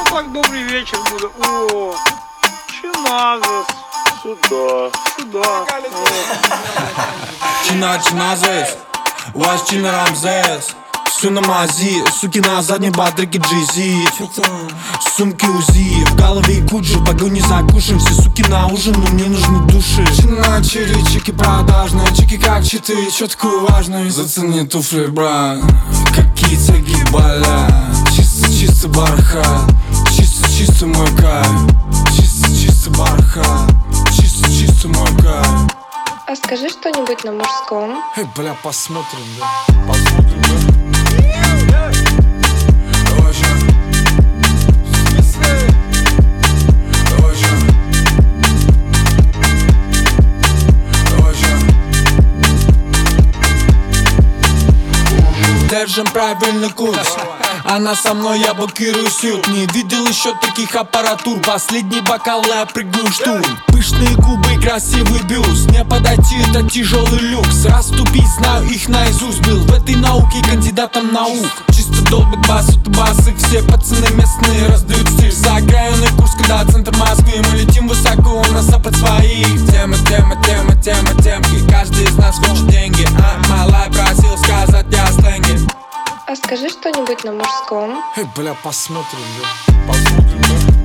так добрый вечер буде. О, чиназис. Сюда. Чиназис, ваш Чина Рамзес. Все на мази, суки на задней батарейке Джизи. Сумки УЗИ, в голове куджи, погони за кушем. Все суки на ужин, но мне нужны души. Чина чири, чики продажные, чики как читы, четко важные. Зацени туфли, брат, какие тяги болят. Чисто бархат, чисто мой кайф. Чисто бархат, чисто мой кайф. А скажи что-нибудь на мужском. Бля, посмотрим, да. Держим правильный курс. Она со мной, я блокирую сют. Не видел еще таких аппаратур. Последний бокал, я прыгаю штурм. Пышные губы, красивый бюст. Не подойти, это тяжелый люкс. Раступить, знаю их наизусть. Был в этой науке кандидатом наук. Чисто долбит бас, это басы. Все пацаны местные раздают стиль. За окраинный курс, когда центр Москвы. Мы летим высоко, у нас под своих. Темки. Каждый из нас хочет деньги. Малай просил сказать я сленги. А скажи что-нибудь на мужском. Бля, посмотрим, да.